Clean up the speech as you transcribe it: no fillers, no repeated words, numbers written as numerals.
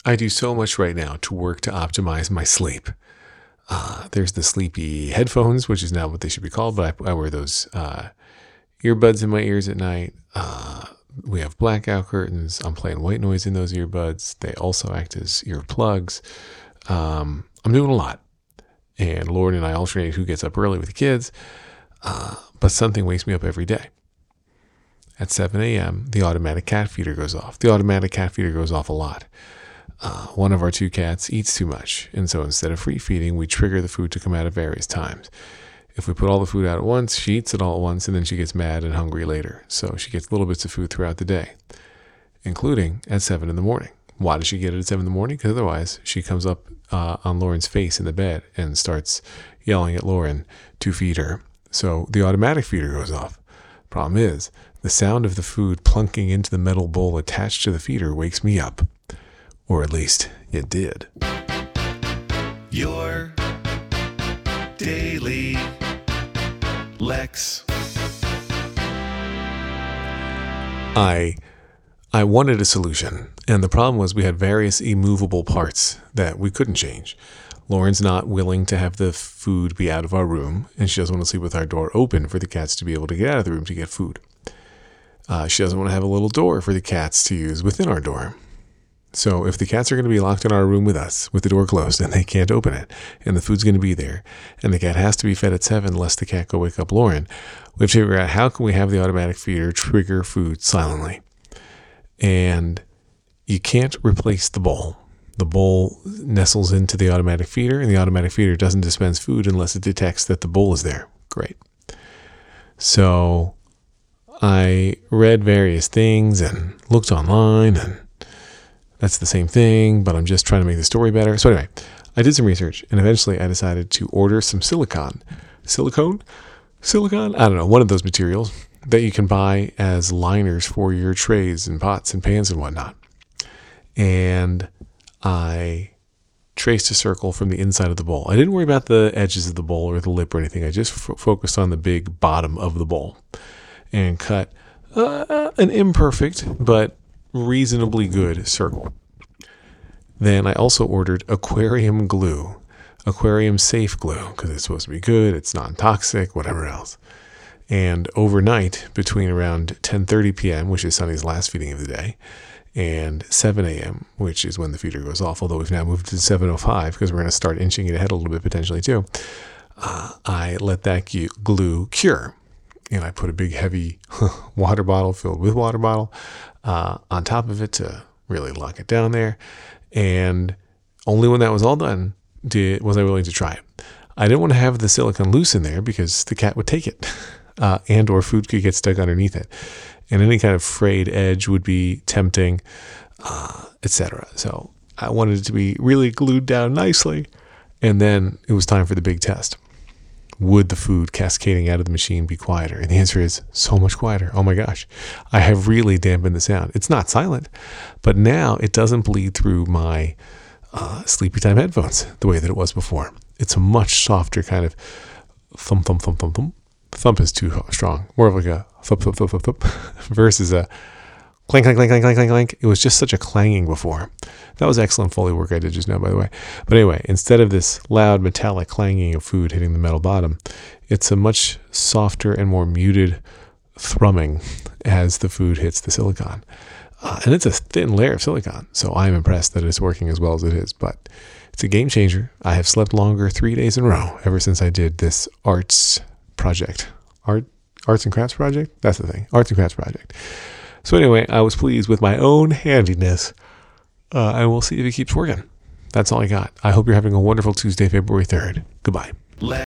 I do so much right now to work to optimize my sleep. There's the sleepy headphones, which is not what they should be called, but I wear those earbuds in my ears at night. We have blackout curtains. I'm playing white noise in those earbuds. They also act as earplugs. I'm doing a lot. And Lauren and I alternate who gets up early with the kids. But something wakes me up every day. At 7 a.m., the automatic cat feeder goes off. The automatic cat feeder goes off a lot. One of our two cats eats too much. And so instead of free feeding, we trigger the food to come out at various times. If we put all the food out at once, she eats it all at once, and then she gets mad and hungry later. So she gets little bits of food throughout the day, including at 7 in the morning. Why does she get it at 7 in the morning? Because otherwise she comes up on Lauren's face in the bed and starts yelling at Lauren to feed her. So the automatic feeder goes off. Problem is, the sound of the food plunking into the metal bowl attached to the feeder wakes me up. Or at least it did. Your Daily Lex. I wanted a solution, and the problem was we had various immovable parts that we couldn't change. Lauren's not willing to have the food be out of our room, and she doesn't want to sleep with our door open for the cats to be able to get out of the room to get food. She doesn't want to have a little door for the cats to use within our door. So if the cats are going to be locked in our room with us, with the door closed, and they can't open it, and the food's going to be there, and the cat has to be fed at 7 lest the cat go wake up Lauren, we have to figure out how can we have the automatic feeder trigger food silently. And you can't replace the bowl. The bowl nestles into the automatic feeder, and the automatic feeder doesn't dispense food unless it detects that the bowl is there. Great. So I read various things and looked online, and that's the same thing, but I'm just trying to make the story better. So anyway, I did some research, and eventually I decided to order some silicone? I don't know, one of those materials that you can buy as liners for your trays and pots and pans and whatnot. And I traced a circle from the inside of the bowl. I didn't worry about the edges of the bowl or the lip or anything. I just focused on the big bottom of the bowl and cut an imperfect but reasonably good circle. Then I also ordered aquarium glue, aquarium safe glue, because it's supposed to be good, it's non-toxic, whatever else. And overnight, between around 10:30 p.m., which is Sunny's last feeding of the day, and 7 a.m., which is when the feeder goes off, although we've now moved to 7:05 because we're going to start inching it ahead a little bit potentially too, I let that glue cure. And I put a big heavy water bottle filled with water bottle on top of it to really lock it down there. And only when that was all done was I willing to try it. I didn't want to have the silicone loose in there because the cat would take it and or food could get stuck underneath it. And any kind of frayed edge would be tempting, etc. So I wanted it to be really glued down nicely. And then it was time for the big test. Would the food cascading out of the machine be quieter? And the answer is so much quieter. Oh my gosh. I have really dampened the sound. It's not silent, but now it doesn't bleed through my sleepy time headphones the way that it was before. It's a much softer kind of thump, thump, thump, thump, thump. Thump is too strong. More of like a thump, thump, thump, thump, thump versus a clank, clank, clank, clank, clank, clank, clank. It was just such a clanging before. That was excellent Foley work I did just now, by the way. But anyway, instead of this loud metallic clanging of food hitting the metal bottom, it's a much softer and more muted thrumming as the food hits the silicone. And it's a thin layer of silicone, so I'm impressed that it's working as well as it is. But it's a game changer. I have slept longer 3 days in a row ever since I did this arts project. Arts and crafts project? That's the thing. Arts and crafts project. So anyway, I was pleased with my own handiness. And we'll see if it keeps working. That's all I got. I hope you're having a wonderful Tuesday, February 3rd. Goodbye.